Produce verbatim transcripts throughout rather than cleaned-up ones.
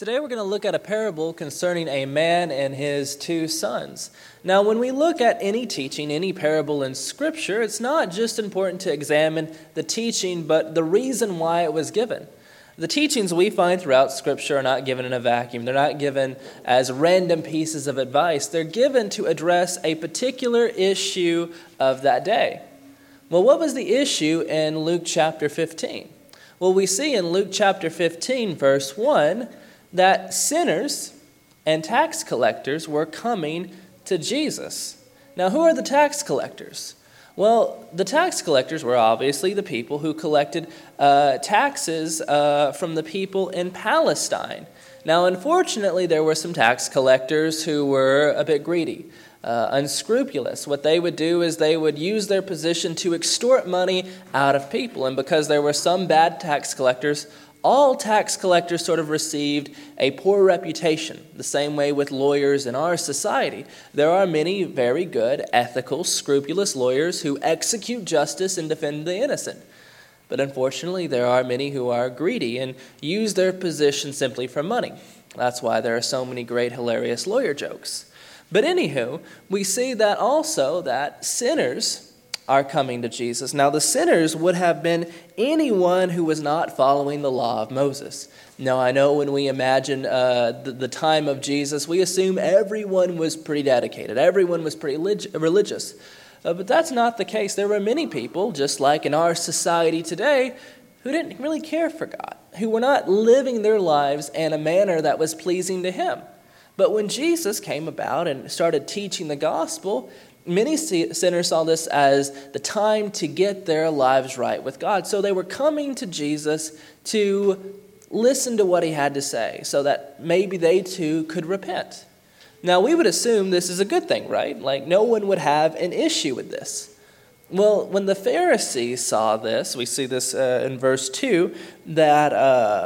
Today we're going to look at a parable concerning a man and his two sons. Now, when we look at any teaching, any parable in Scripture, it's not just important to examine the teaching, but the reason why it was given. The teachings we find throughout Scripture are not given in a vacuum. They're not given as random pieces of advice. They're given to address a particular issue of that day. Well, what was the issue in Luke chapter fifteen? Well, we see in Luke chapter fifteen, verse one, that sinners and tax collectors were coming to Jesus. Now, who are the tax collectors? Well, the tax collectors were obviously the people who collected uh, taxes uh, from the people in Palestine. Now, unfortunately, there were some tax collectors who were a bit greedy, uh, unscrupulous. What they would do is they would use their position to extort money out of people. And because there were some bad tax collectors, all tax collectors sort of received a poor reputation, the same way with lawyers in our society. There are many very good, ethical, scrupulous lawyers who execute justice and defend the innocent. But unfortunately, there are many who are greedy and use their position simply for money. That's why there are so many great, hilarious lawyer jokes. But anywho, we see that also that sinners are coming to Jesus. Now, the sinners would have been anyone who was not following the law of Moses. Now, I know when we imagine uh, the, the time of Jesus, we assume everyone was pretty dedicated. Everyone was pretty lig- religious. Uh, but that's not the case. There were many people, just like in our society today, who didn't really care for God, who were not living their lives in a manner that was pleasing to Him. But when Jesus came about and started teaching the gospel, many sinners saw this as the time to get their lives right with God. So they were coming to Jesus to listen to what He had to say so that maybe they too could repent. Now, we would assume this is a good thing, right? Like no one would have an issue with this. Well, when the Pharisees saw this, we see this uh, in verse two, that uh,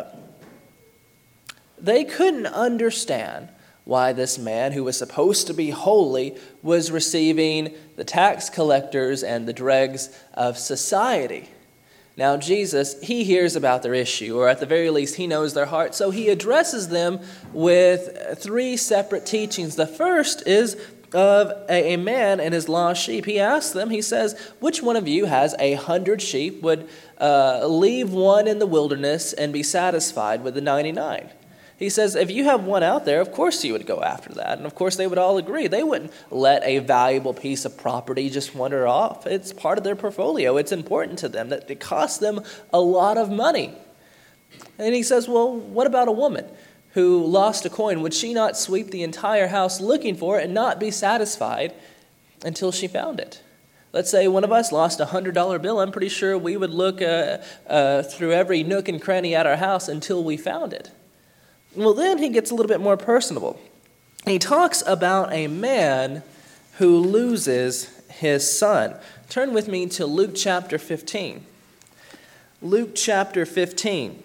they couldn't understand why this man who was supposed to be holy was receiving the tax collectors and the dregs of society. Now Jesus, He hears about their issue, or at the very least He knows their heart, so He addresses them with three separate teachings. The first is of a man and his lost sheep. He asks them, he says, which one of you has a hundred sheep, would uh, leave one in the wilderness and be satisfied with the ninety-nine? He says, if you have one out there, of course you would go after that. And of course they would all agree. They wouldn't let a valuable piece of property just wander off. It's part of their portfolio. It's important to them. That it costs them a lot of money. And he says, well, what about a woman who lost a coin? Would she not sweep the entire house looking for it and not be satisfied until she found it? Let's say one of us lost a one hundred dollar bill. I'm pretty sure we would look uh, uh, through every nook and cranny at our house until we found it. Well, then he gets a little bit more personable. He talks about a man who loses his son. Turn with me to Luke chapter fifteen. Luke chapter fifteen.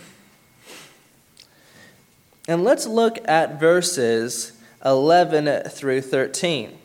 And let's look at verses eleven through thirteen.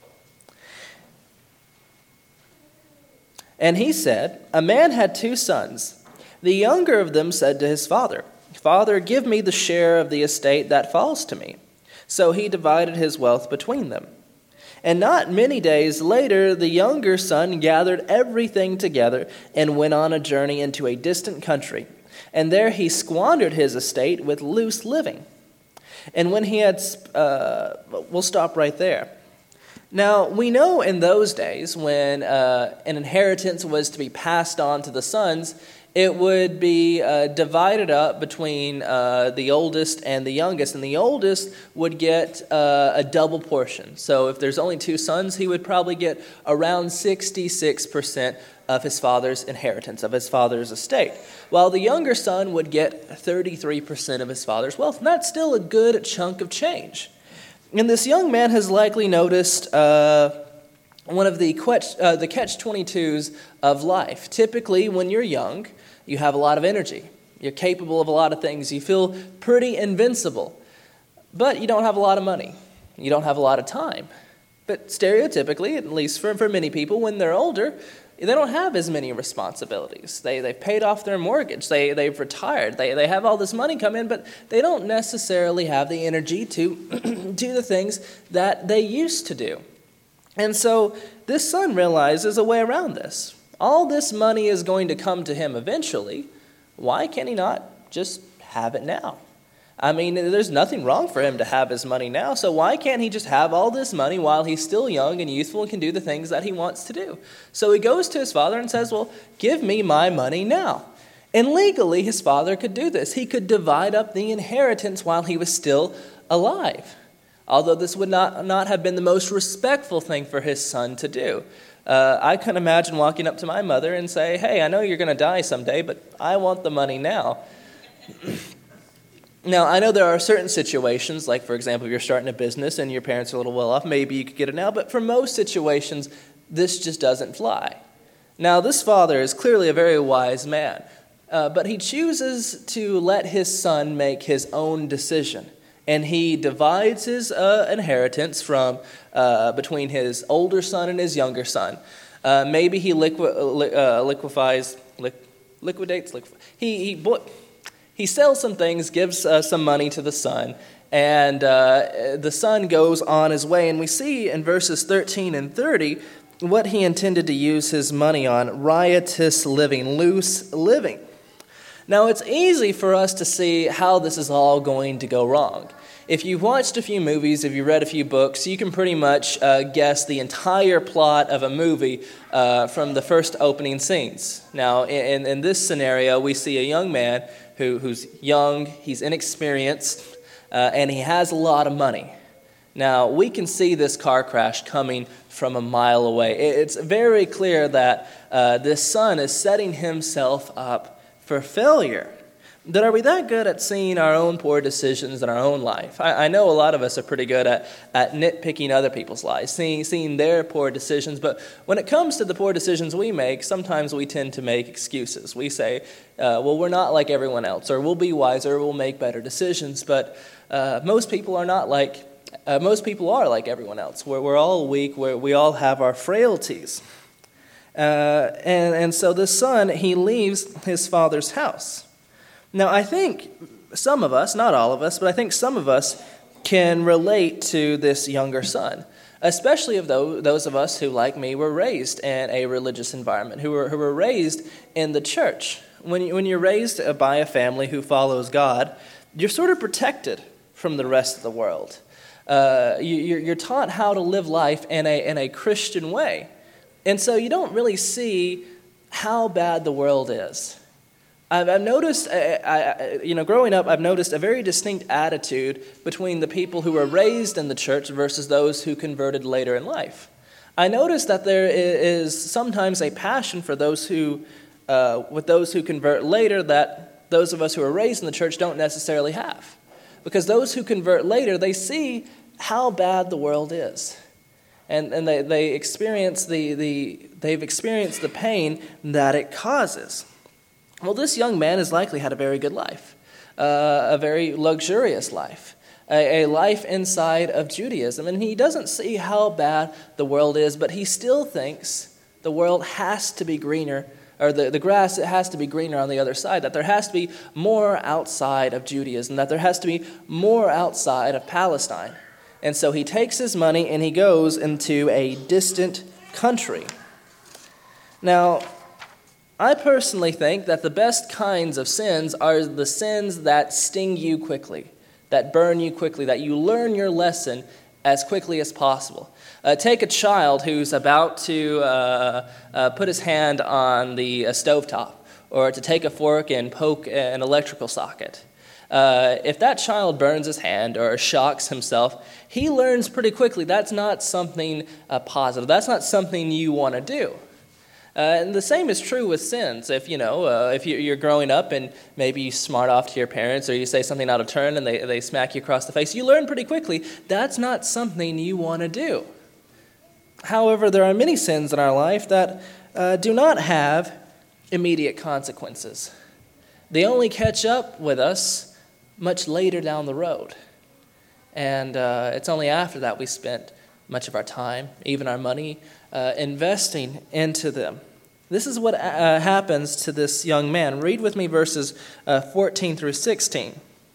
And he said, a man had two sons. The younger of them said to his father, Father, give me the share of the estate that falls to me. So he divided his wealth between them. And not many days later, the younger son gathered everything together and went on a journey into a distant country. And there he squandered his estate with loose living. And when he had, uh, we'll stop right there. Now, we know in those days when uh, an inheritance was to be passed on to the sons, it would be uh, divided up between uh, the oldest and the youngest. And the oldest would get uh, a double portion. So if there's only two sons, he would probably get around sixty-six percent of his father's inheritance, of his father's estate. While the younger son would get thirty-three percent of his father's wealth. And that's still a good chunk of change. And this young man has likely noticed Uh, one of the catch, uh, the catch twenty-twos of life. Typically, when you're young, you have a lot of energy. You're capable of a lot of things. You feel pretty invincible. But you don't have a lot of money. You don't have a lot of time. But stereotypically, at least for, for many people, when they're older, they don't have as many responsibilities. They, they've paid off their mortgage. They, they've retired. They, they have all this money come in, but they don't necessarily have the energy to do the things that they used to do. And so this son realizes a way around this. All this money is going to come to him eventually. Why can he not just have it now? I mean, there's nothing wrong for him to have his money now, so why can't he just have all this money while he's still young and youthful and can do the things that he wants to do? So he goes to his father and says, well, give me my money now. And legally, his father could do this. He could divide up the inheritance while he was still alive, although this would not, not have been the most respectful thing for his son to do. Uh, I can imagine walking up to my mother and say, hey, I know you're going to die someday, but I want the money now. Now, I know there are certain situations, like, for example, if you're starting a business and your parents are a little well off, maybe you could get it now, but for most situations, this just doesn't fly. Now, this father is clearly a very wise man, uh, but he chooses to let his son make his own decision, and he divides his uh, inheritance from uh, between his older son and his younger son. Uh, maybe he liqui- uh, liquefies, li- liquidates, liquef- he, he bo- He sells some things, gives uh, some money to the son, and uh, the son goes on his way. And we see in verses thirteen and thirty what he intended to use his money on: riotous living, loose living. Now, it's easy for us to see how this is all going to go wrong. If you've watched a few movies, if you've read a few books, you can pretty much uh, guess the entire plot of a movie uh, from the first opening scenes. Now, in, in this scenario, we see a young man who, who's young, he's inexperienced, uh, and he has a lot of money. Now, we can see this car crash coming from a mile away. It's very clear that uh, this son is setting himself up for failure. But are we that good at seeing our own poor decisions in our own life? I, I know a lot of us are pretty good at, at nitpicking other people's lives, seeing, seeing their poor decisions. But when it comes to the poor decisions we make, sometimes we tend to make excuses. We say, uh, well, we're not like everyone else, or we'll be wiser, we'll make better decisions. But uh, most people are not like, uh, most people are like everyone else. We're, we're all weak, we're, we all have our frailties. Uh, and, and so this son, he leaves his father's house. Now, I think some of us, not all of us, but I think some of us can relate to this younger son, especially of those, those of us who, like me, were raised in a religious environment, who were, who were raised in the church. When, you, when you're raised by a family who follows God, you're sort of protected from the rest of the world. Uh, you, you're, you're taught how to live life in a, in a Christian way. And so you don't really see how bad the world is. I've noticed, I, I, you know, growing up, I've noticed a very distinct attitude between the people who were raised in the church versus those who converted later in life. I noticed that there is sometimes a passion for those who, uh, with those who convert later, that those of us who are raised in the church don't necessarily have. Because those who convert later, they see how bad the world is. And, and they, they experience the, the, they've experienced the pain that it causes. Well, this young man has likely had a very good life, uh, a very luxurious life, a, a life inside of Judaism. And he doesn't see how bad the world is, but he still thinks the world has to be greener, or the, the grass it has to be greener on the other side, that there has to be more outside of Judaism, that there has to be more outside of Palestine. And so he takes his money and he goes into a distant country. Now, I personally think that the best kinds of sins are the sins that sting you quickly, that burn you quickly, that you learn your lesson as quickly as possible. Uh, take a child who's about to uh, uh, put his hand on the uh, stovetop, or to take a fork and poke an electrical socket. Uh, if that child burns his hand or shocks himself, he learns pretty quickly that's not something uh, positive. That's not something you want to do. Uh, and the same is true with sins. If you know, uh, if you're growing up and maybe you smart off to your parents, or you say something out of turn and they, they smack you across the face, you learn pretty quickly that's not something you want to do. However, there are many sins in our life that uh, do not have immediate consequences. They only catch up with us much later down the road. And uh, it's only after that we spent much of our time, even our money, uh, investing into them. This is what uh, happens to this young man. Read with me verses uh, fourteen through sixteen.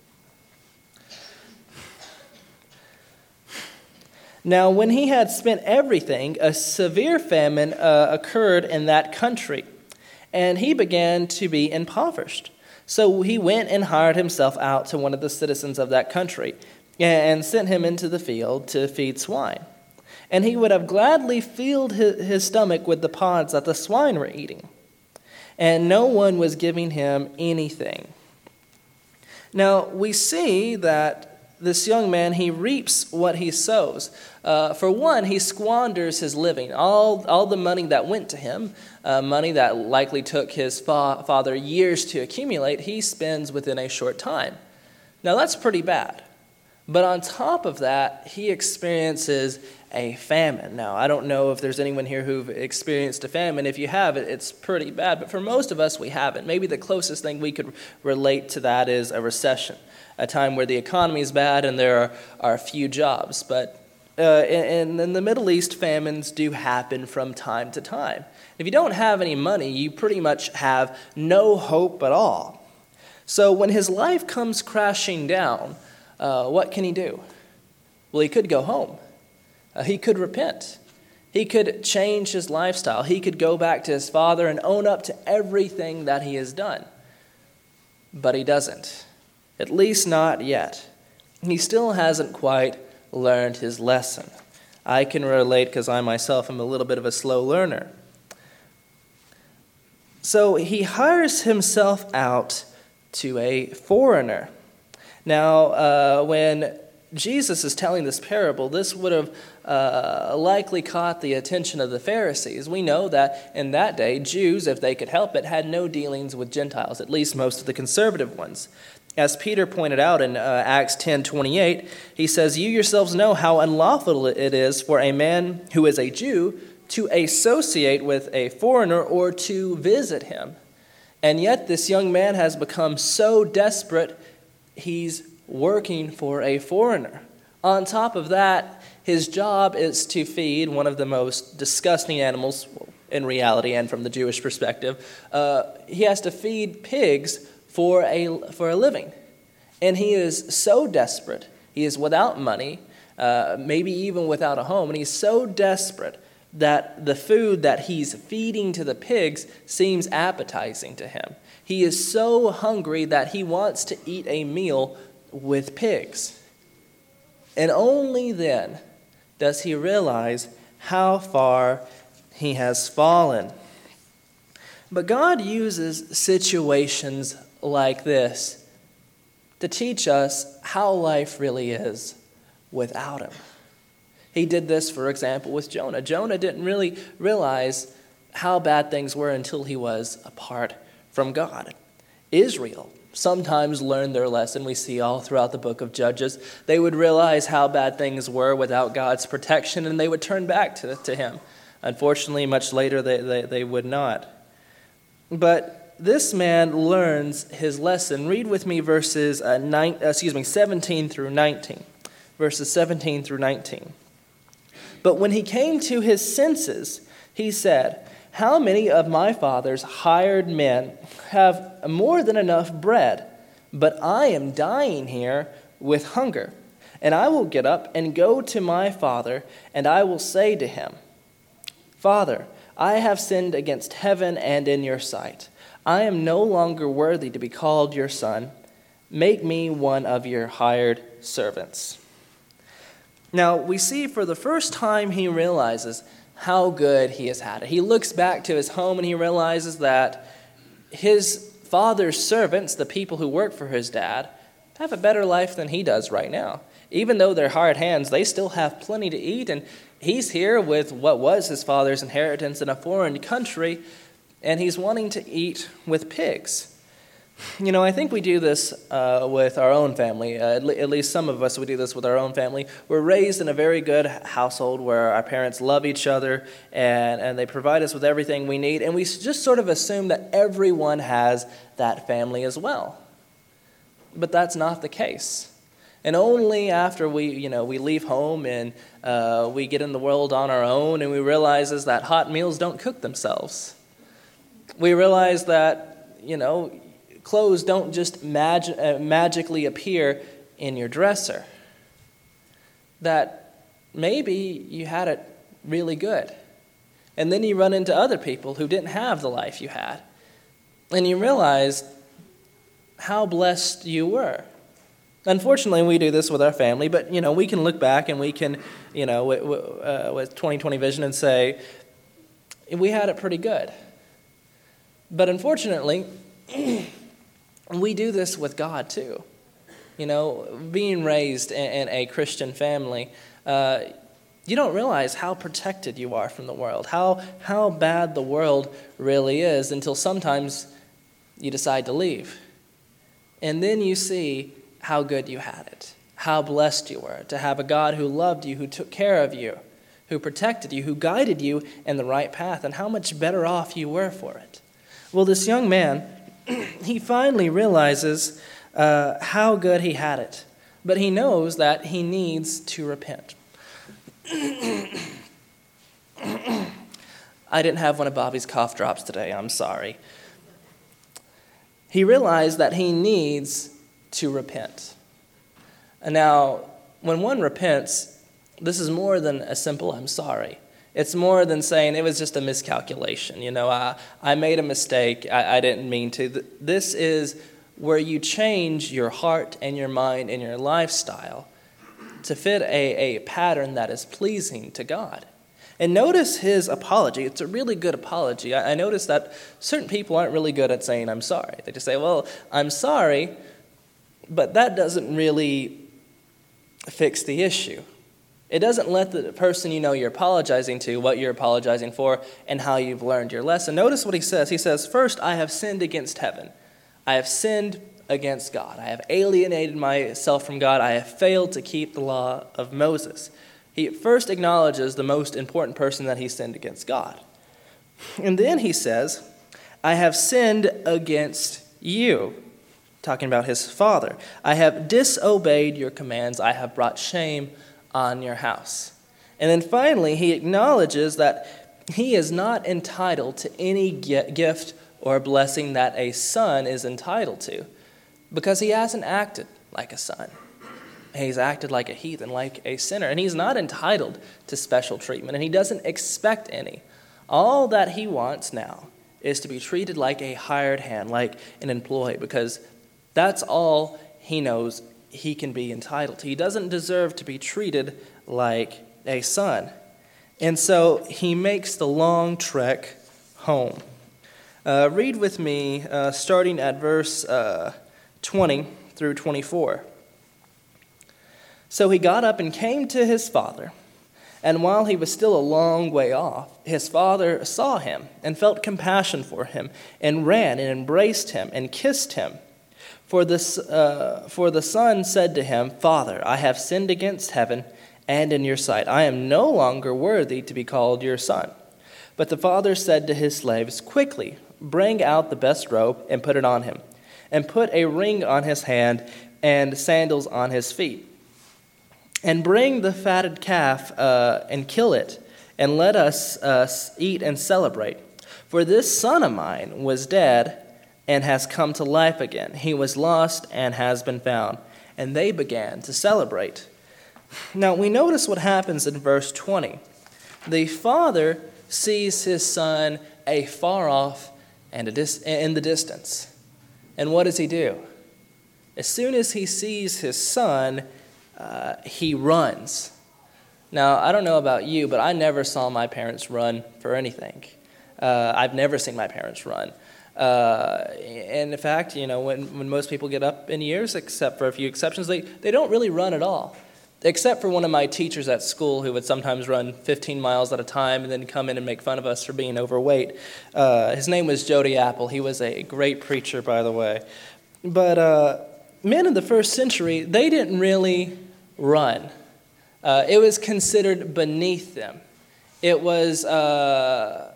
Now, when he had spent everything, a severe famine uh, occurred in that country, and he began to be impoverished. So he went and hired himself out to one of the citizens of that country, and sent him into the field to feed swine. And he would have gladly filled his stomach with the pods that the swine were eating. And no one was giving him anything. Now, we see that this young man, he reaps what he sows. Uh, for one, he squanders his living. All, all the money that went to him, uh, money that likely took his fa- father years to accumulate, he spends within a short time. Now, that's pretty bad. But on top of that, he experiences a famine. Now, I don't know if there's anyone here who've experienced a famine. If you have, it, it's pretty bad. But for most of us, we haven't. Maybe the closest thing we could relate to that is a recession, a time where the economy is bad and there are, are few jobs. But uh, in, in the Middle East, famines do happen from time to time. If you don't have any money, you pretty much have no hope at all. So when his life comes crashing down, uh, what can he do? Well, he could go home. Uh, he could repent. He could change his lifestyle. He could go back to his father and own up to everything that he has done. But he doesn't. At least not yet. He still hasn't quite learned his lesson. I can relate because I myself am a little bit of a slow learner. So he hires himself out to a foreigner. Now, uh, when Jesus is telling this parable, this would have uh, likely caught the attention of the Pharisees. We know that in that day, Jews, if they could help it, had no dealings with Gentiles, at least most of the conservative ones. As Peter pointed out in uh, Acts ten twenty-eight, he says, "You yourselves know how unlawful it is for a man who is a Jew to associate with a foreigner or to visit him. And yet this young man has become so desperate, he's working for a foreigner. On top of that, his job is to feed one of the most disgusting animals, in reality and from the Jewish perspective. Uh, he has to feed pigs for a, for a living. And he is so desperate. He is without money, uh, maybe even without a home. And he's so desperate that the food that he's feeding to the pigs seems appetizing to him. He is so hungry that he wants to eat a meal with pigs. And only then does he realize how far he has fallen. But God uses situations like this to teach us how life really is without him. He did this, for example, with Jonah. Jonah didn't really realize how bad things were until he was apart from God. Israel sometimes learned their lesson. We see all throughout the book of Judges. They would realize how bad things were without God's protection, and they would turn back to, to him. Unfortunately, much later, they, they, they would not. But this man learns his lesson. Read with me verses uh, nine, uh, excuse me, seventeen through nineteen. Verses seventeen through nineteen. But when he came to his senses, he said, "How many of my father's hired men have more than enough bread, but I am dying here with hunger. And I will get up and go to my father, and I will say to him, 'Father, I have sinned against heaven and in your sight. I am no longer worthy to be called your son. Make me one of your hired servants.'" Now, we see for the first time he realizes how good he has had it. He looks back to his home and he realizes that his father's servants, the people who work for his dad, have a better life than he does right now. Even though they're hired hands, they still have plenty to eat, and he's here with what was his father's inheritance in a foreign country, and he's wanting to eat with pigs. You know, I think we do this uh, with our own family. Uh, at, le- at least some of us, we do this with our own family. We're raised in a very good household where our parents love each other and, and they provide us with everything we need. And we just sort of assume that everyone has that family as well. But that's not the case. And only after we, you know, we leave home and uh, we get in the world on our own and we realize is that hot meals don't cook themselves. We realize that, you know, clothes don't just mag- uh, magically appear in your dresser. That maybe you had it really good. And then you run into other people who didn't have the life you had. And you realize how blessed you were. Unfortunately, we do this with our family, but, you know, we can look back and we can, you know, w- w- uh, with twenty twenty vision and say, we had it pretty good. But unfortunately, we do this with God too. You know, being raised in, in a Christian family, uh, you don't realize how protected you are from the world, how how bad the world really is until sometimes you decide to leave. And then you see how good you had it, how blessed you were to have a God who loved you, who took care of you, who protected you, who guided you in the right path, and how much better off you were for it. Well, this young man, he finally realizes uh, how good he had it, but he knows that he needs to repent. I didn't have one of Bobby's cough drops today, I'm sorry. He realized that he needs to repent. And now, when one repents, this is more than a simple I'm sorry. It's more than saying it was just a miscalculation. You know, I, I made a mistake. I, I didn't mean to. This is where you change your heart and your mind and your lifestyle to fit a, a pattern that is pleasing to God. And notice his apology. It's a really good apology. I, I notice that certain people aren't really good at saying I'm sorry. They just say, well, I'm sorry, but that doesn't really fix the issue. It doesn't let the person you know you're apologizing to, what you're apologizing for, and how you've learned your lesson. Notice what he says. He says, first, I have sinned against heaven. I have sinned against God. I have alienated myself from God. I have failed to keep the law of Moses. He first acknowledges the most important person that he sinned against, God. And then he says, I have sinned against you. Talking about his father. I have disobeyed your commands. I have brought shame on your house. And then finally, he acknowledges that he is not entitled to any gift or blessing that a son is entitled to because he hasn't acted like a son. He's acted like a heathen, like a sinner, and he's not entitled to special treatment, and he doesn't expect any. All that he wants now is to be treated like a hired hand, like an employee, because that's all he knows he can be entitled to. He doesn't deserve to be treated like a son. And so he makes the long trek home. Uh, read with me, uh, starting at verse uh, twenty through twenty-four. So he got up and came to his father. And while he was still a long way off, his father saw him and felt compassion for him and ran and embraced him and kissed him. For, this, uh, for the son said to him, Father, I have sinned against heaven and in your sight. I am no longer worthy to be called your son. But the father said to his slaves, Quickly, bring out the best robe and put it on him, and put a ring on his hand and sandals on his feet. And bring the fatted calf uh, and kill it, and let us uh, eat and celebrate. For this son of mine was dead and has come to life again. He was lost and has been found. And they began to celebrate. Now we notice what happens in verse twenty. The father sees his son afar off and a dis- in the distance. And what does he do? As soon as he sees his son, uh, he runs. Now, I don't know about you, but I never saw my parents run for anything. Uh, I've never seen my parents run. Uh, and in fact, you know, when, when most people get up in years, except for a few exceptions, they, they don't really run at all. Except for one of my teachers at school who would sometimes run fifteen miles at a time and then come in and make fun of us for being overweight. Uh, his name was Jody Apple. He was a great preacher, by the way. But uh, men in the first century, they didn't really run. Uh, it was considered beneath them. It was uh,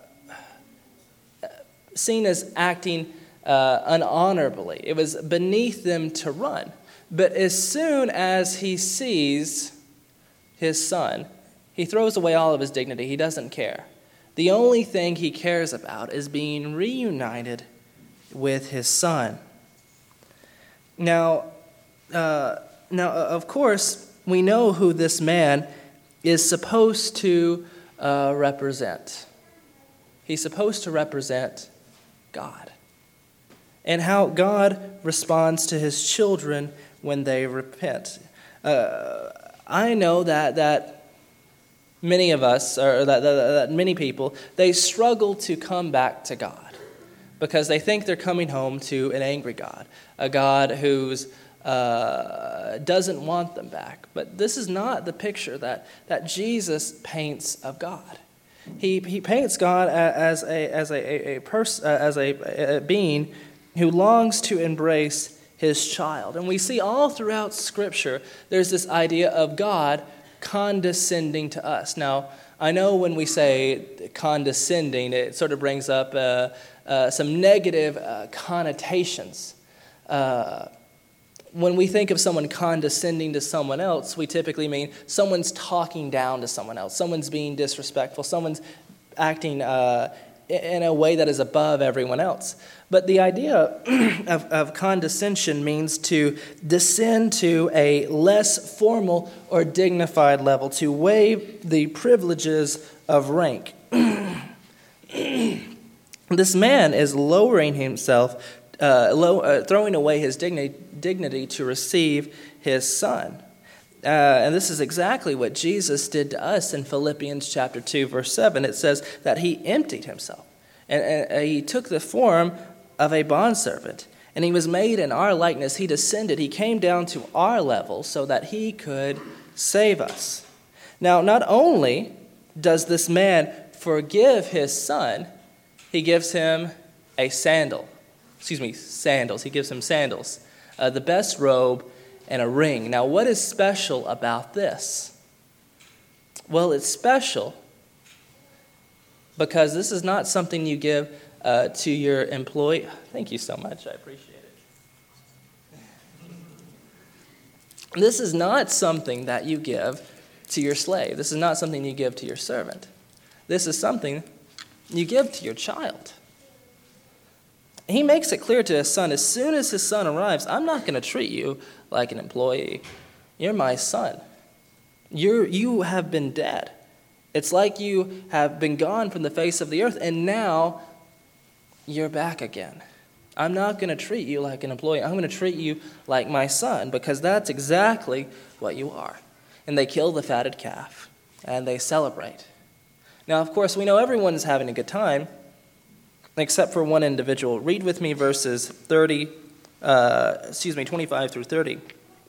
seen as acting uh, unhonorably. It was beneath them to run. But as soon as he sees his son, he throws away all of his dignity. He doesn't care. The only thing he cares about is being reunited with his son. Now, uh, now, of course, we know who this man is supposed to uh, represent. He's supposed to represent God, and how God responds to his children when they repent. Uh, I know that that many of us, or that, that, that many people, they struggle to come back to God because they think they're coming home to an angry God, a God who's uh, doesn't want them back. But this is not the picture that, that Jesus paints of God. He he paints God as a as a, a, a person uh, as a, a being who longs to embrace his child. And we see all throughout Scripture there's this idea of God condescending to us. Now, I know when we say condescending, it sort of brings up uh, uh, some negative uh, connotations. Uh, when we think of someone condescending to someone else, we typically mean someone's talking down to someone else, someone's being disrespectful, someone's acting uh, in a way that is above everyone else. But the idea of, of condescension means to descend to a less formal or dignified level, to waive the privileges of rank. This man is lowering himself, uh, low, uh, throwing away his dignity, dignity to receive his son. Uh, and this is exactly what Jesus did to us in Philippians chapter two, verse seven. It says that he emptied himself. And, and he took the form of a bondservant, and he was made in our likeness. He descended, he came down to our level so that he could save us. Now, not only does this man forgive his son, he gives him a sandal. Excuse me, sandals. He gives him sandals, uh, the best robe, and a ring. Now, what is special about this? Well, it's special because this is not something you give uh, to your employee. Thank you so much. I appreciate it. This is not something that you give to your slave. This is not something you give to your servant. This is something you give to your child. He makes it clear to his son, as soon as his son arrives, I'm not going to treat you like an employee. You're my son. You're, you have been dead. It's like you have been gone from the face of the earth, and now you're back again. I'm not going to treat you like an employee. I'm going to treat you like my son, because that's exactly what you are. And they kill the fatted calf, and they celebrate. Now, of course, we know everyone's having a good time, except for one individual. Read with me verses thirty, uh, excuse me, twenty-five through thirty.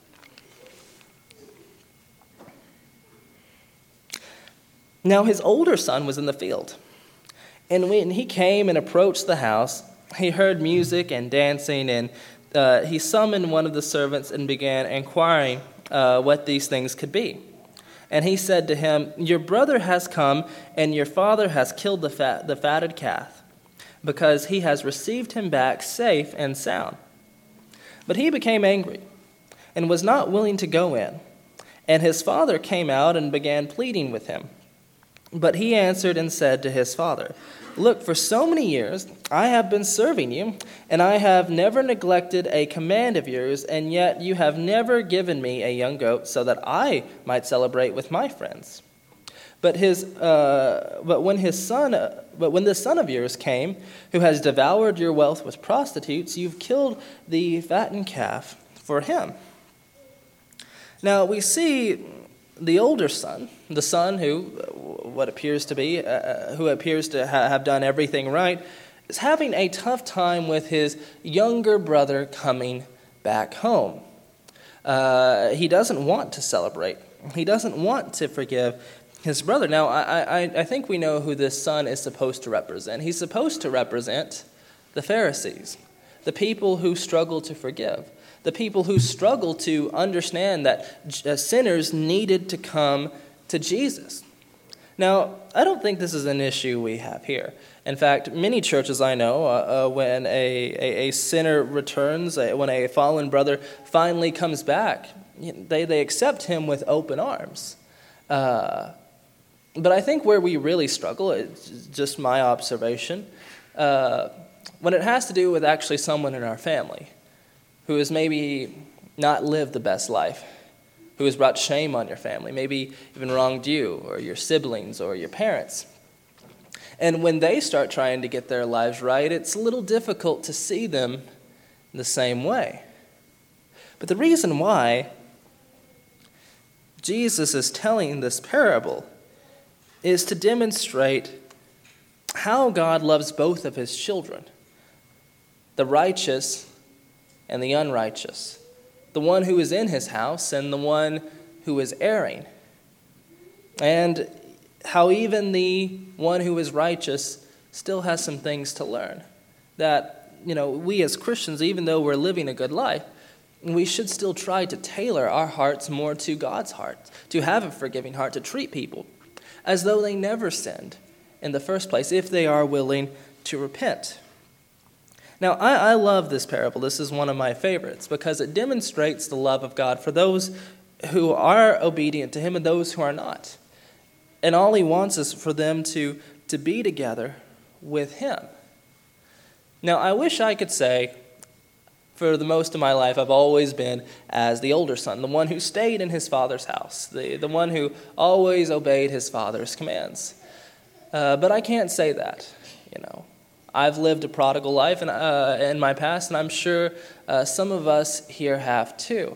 Now his older son was in the field, and when he came and approached the house, he heard music and dancing, and uh, he summoned one of the servants and began inquiring uh, what these things could be. And he said to him, "Your brother has come, and your father has killed the fat, the fatted calf, because he has received him back safe and sound." But he became angry and was not willing to go in. And his father came out and began pleading with him. But he answered and said to his father, "Look, for so many years I have been serving you, and I have never neglected a command of yours, and yet you have never given me a young goat so that I might celebrate with my friends." But his, uh, but when his son, uh, but when this son of yours came, who has devoured your wealth with prostitutes, you've killed the fattened calf for him. Now we see the older son, the son who, what appears to be, uh, who appears to ha- have done everything right, is having a tough time with his younger brother coming back home. Uh, he doesn't want to celebrate. He doesn't want to forgive his brother. Now, I, I, I think we know who this son is supposed to represent. He's supposed to represent the Pharisees, the people who struggle to forgive, the people who struggle to understand that uh, sinners needed to come to Jesus. Now, I don't think this is an issue we have here. In fact, many churches I know, uh, uh, when a, a, a sinner returns, uh, when a fallen brother finally comes back, they, they accept him with open arms. Uh, But I think where we really struggle, it's just my observation, uh, when it has to do with actually someone in our family who has maybe not lived the best life, who has brought shame on your family, maybe even wronged you or your siblings or your parents. And when they start trying to get their lives right, it's a little difficult to see them the same way. But the reason why Jesus is telling this parable is to demonstrate how God loves both of his children, the righteous and the unrighteous, the one who is in his house and the one who is erring, and how even the one who is righteous still has some things to learn. That, you know, we as Christians, even though we're living a good life, we should still try to tailor our hearts more to God's heart, to have a forgiving heart, to treat people as though they never sinned in the first place, if they are willing to repent. Now, I, I love this parable. This is one of my favorites because it demonstrates the love of God for those who are obedient to him and those who are not. And all he wants is for them to, to be together with him. Now, I wish I could say, for the most of my life, I've always been as the older son, the one who stayed in his father's house, the, the one who always obeyed his father's commands. Uh, but I can't say that, you know. I've lived a prodigal life in, uh, in my past, and I'm sure uh, some of us here have too.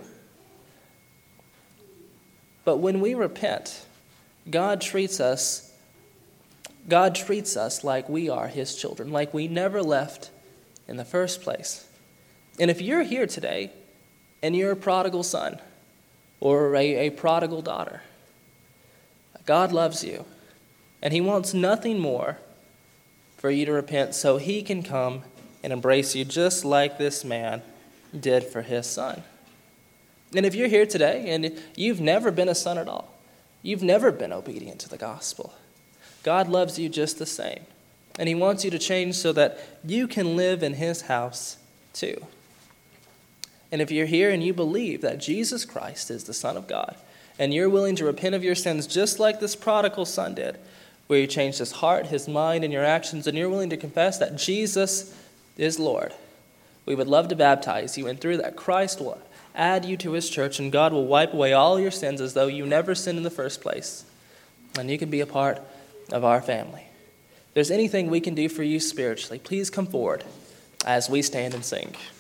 But when we repent, God treats us, God treats us like we are his children, like we never left in the first place. And if you're here today and you're a prodigal son or a, a prodigal daughter, God loves you, and he wants nothing more for you to repent so he can come and embrace you just like this man did for his son. And if you're here today and you've never been a son at all, you've never been obedient to the gospel, God loves you just the same. And he wants you to change so that you can live in his house too. And if you're here and you believe that Jesus Christ is the Son of God, and you're willing to repent of your sins just like this prodigal son did, where you changed his heart, his mind, and your actions, and you're willing to confess that Jesus is Lord, we would love to baptize you, and through that Christ will add you to his church, and God will wipe away all your sins as though you never sinned in the first place, and you can be a part of our family. If there's anything we can do for you spiritually, please come forward as we stand and sing.